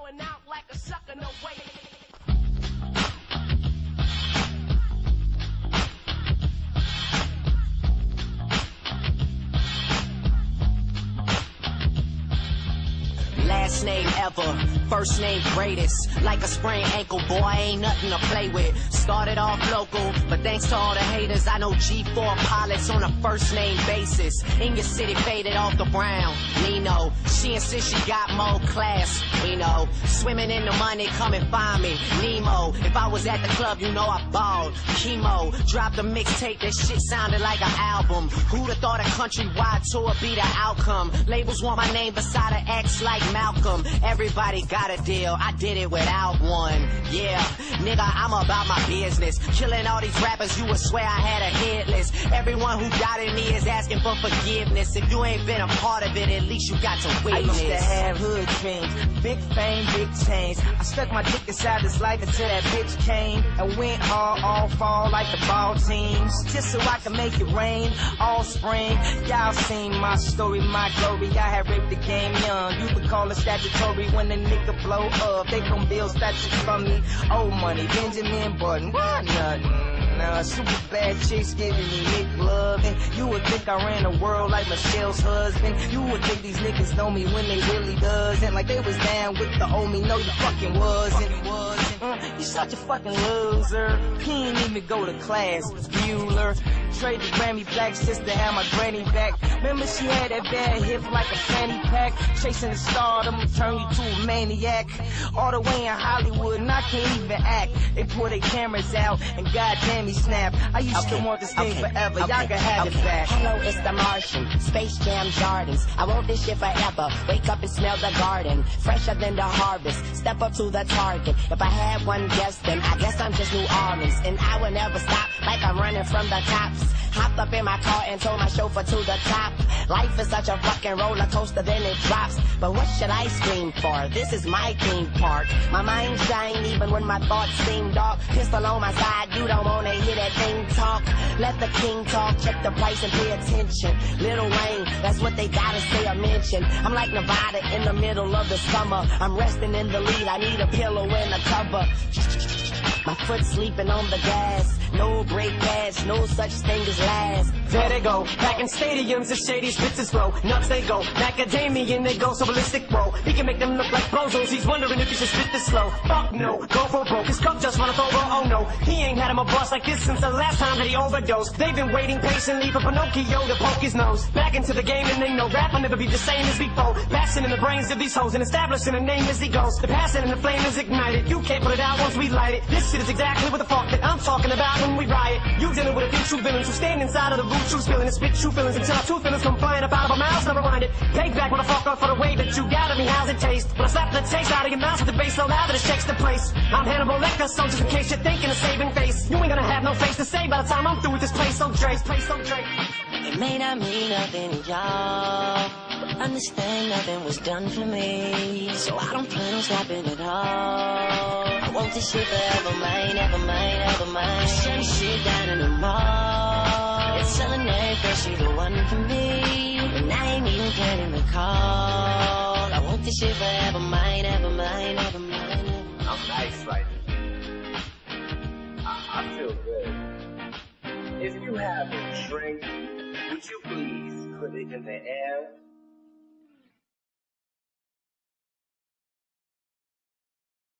going out like a sucker, no way. Last name ever, first name greatest. Like a sprained ankle, boy, ain't nothing to play with. Started off local, but thanks to all the haters, I know G4 pilots on a first name basis. In your city, faded off the brown. Nino, she insists she got more class. We know, swimming in the money, come and find me. Nemo, if I was at the club, you know I balled. Chemo, dropped a mixtape, that shit sounded like an album. Who'da thought a countrywide tour be the outcome? Labels want my name beside an X like Malcolm. Everybody got a deal, I did it without one. Yeah, nigga, I'm about my business. Killing all these rappers, you would swear I had a hit list. Everyone who doubted me is asking for forgiveness. If you ain't been a part of it, at least you got to witness. I used to have hood dreams, big fame, big change. I stuck my dick inside this life until that bitch came and went hard all fall like the ball teams, just so I can make it rain all spring. Y'all seen my story, my glory. I had raped the game young. You could call it statutory when a nigga blow up. They gon' build statues from me. Old money, Benjamin Button, what nothing. Super bad chicks giving me Nick love, and you would think I ran the world like Michelle's husband. You would think these niggas know me when they really doesn't. Like they was down with the old me, no you fucking wasn't. You such a fucking loser. He ain't even go to class, Bueller. Traded Grammy blacks just to have my granny back. Remember she had that bad hip like a fanny pack. Chasing the stardom, turn you to a maniac. All the way in Hollywood and I can't even act. They pull their cameras out and goddamn me snap. I used to want this thing forever, y'all can have it back. Hello, it's the Martian, Space Jam Jordans. I want this shit forever, wake up and smell the garden. Fresher than the harvest, step up to the target. If I had one guess, then I guess I'm just New Orleans. And I will never stop, like I'm running from the cops. Hopped up in my car and told my chauffeur to the top. Life is such a fucking roller coaster, then it drops. But what should I scream for? This is my theme park. My mind's dying even when my thoughts seem dark. Pistol on my side, you don't wanna hear that thing talk. Let the king talk, check the price and pay attention. Lil Wayne, that's what they gotta say or mention. I'm like Nevada in the middle of the summer. I'm resting in the lead, I need a pillow and a cover. My foot sleeping on the gas. No brake pads, no such thing as last. There they go, back in stadiums, the shady spitzes flow. Nuts they go, macadamian they go, so ballistic roll. He can make them look like bozos, he's wondering if he should spit this slow. Fuck no, go for broke, his cup just runneth over, oh no. He ain't had him a boss like this since the last time that he overdosed. They've been waiting patiently for Pinocchio to poke his nose. Back into the game and they know rap will never be the same as before. Passing in the brains of these hoes and establishing a name as he goes. The passion and the flame is ignited, you can't put it out once we light it. This shit is exactly what the fuck that I'm talking about when we riot. You dealing with a few true villains who stand inside of the root, true spilling and spit true feelings until our true feelings come flying up out of our mouths. Never mind it. Take back motherfucker for the way that you got at me. How's it taste? When I slap the taste out of your mouth with the bass so loud that it shakes the place. I'm Hannibal Lecter, so just in case you're thinking of saving face, you ain't gonna have no face to say by the time I'm through with this place. So Dre, It may not mean nothing to y'all, but understand nothing was done for me, so I don't plan on stopping at all. I want this shit forever, mine, ever mine, ever mine. Send shit down in the mall. It's selling every girl, she the one for me, and I ain't even planning the call. I want this shit forever, mine, ever mine, ever mine. I'm nice right now. I feel good. If you have a drink, would you please put it in the air?